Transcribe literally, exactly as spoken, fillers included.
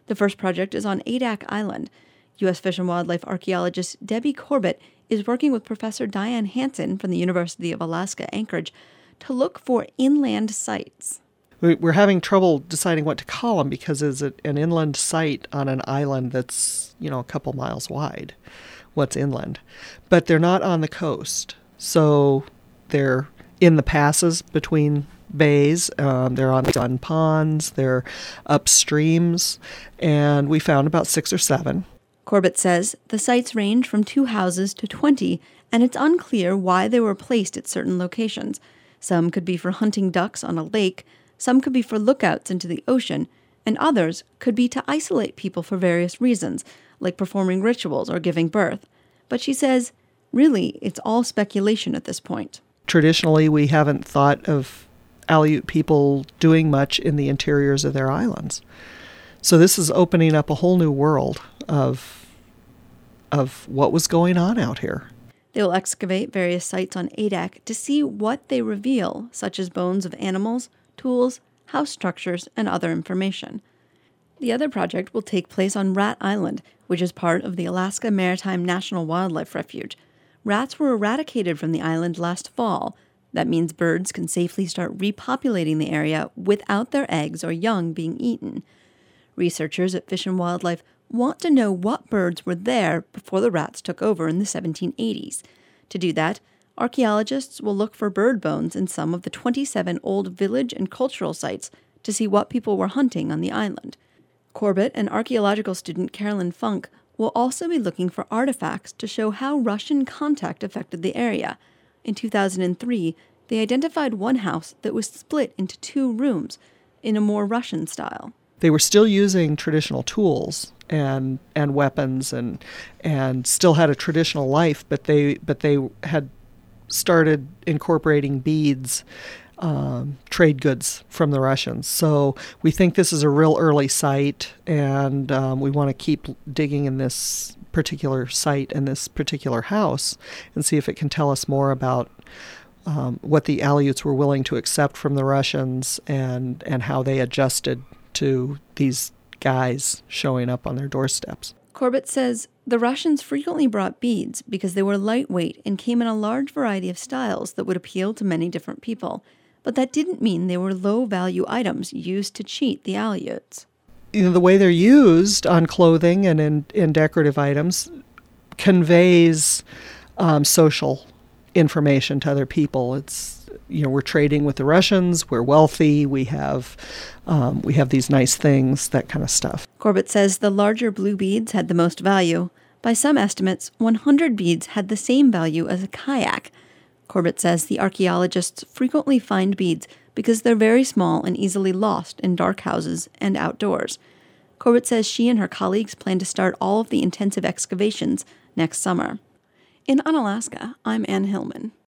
The first project is on Adak Island. U S Fish and Wildlife archaeologist Debbie Corbett is working with Professor Diane Hansen from the University of Alaska Anchorage to look for inland sites. We're having trouble deciding what to call them because it's an inland site on an island that's, you know, a couple miles wide. What's inland? But they're not on the coast. So they're in the passes between bays. Um, they're on, on ponds. They're upstreams. And we found about six or seven. Corbett says the sites range from two houses to twenty, and it's unclear why they were placed at certain locations. Some could be for hunting ducks on a lake, some could be for lookouts into the ocean, and others could be to isolate people for various reasons, like performing rituals or giving birth. But she says, really, it's all speculation at this point. Traditionally, we haven't thought of Aleut people doing much in the interiors of their islands. So this is opening up a whole new world of, of what was going on out here. They will excavate various sites on Adak to see what they reveal, such as bones of animals, tools, house structures, and other information. The other project will take place on Rat Island, which is part of the Alaska Maritime National Wildlife Refuge. Rats were eradicated from the island last fall. That means birds can safely start repopulating the area without their eggs or young being eaten. Researchers at Fish and Wildlife want to know what birds were there before the rats took over in the seventeen eighties. To do that, archaeologists will look for bird bones in some of the twenty-seven old village and cultural sites to see what people were hunting on the island. Corbett and archaeological student Carolyn Funk will also be looking for artifacts to show how Russian contact affected the area. In two thousand three, they identified one house that was split into two rooms in a more Russian style. They were still using traditional tools and and weapons and and still had a traditional life, but they but they had started incorporating beads, um, trade goods from the Russians. So we think this is a real early site, and um, we want to keep digging in this particular site and this particular house and see if it can tell us more about um, what the Aleuts were willing to accept from the Russians and, and how they adjusted to these guys showing up on their doorsteps. Corbett says the Russians frequently brought beads because they were lightweight and came in a large variety of styles that would appeal to many different people. But that didn't mean they were low-value items used to cheat the Aleuts. You know, the way they're used on clothing and in, in decorative items conveys um, social information to other people. It's, you know, we're trading with the Russians, we're wealthy, we have um, we have these nice things, that kind of stuff. Corbett says the larger blue beads had the most value. By some estimates, one hundred beads had the same value as a kayak. Corbett says the archaeologists frequently find beads because they're very small and easily lost in dark houses and outdoors. Corbett says she and her colleagues plan to start all of the intensive excavations next summer. In Unalaska, I'm Ann Hillman.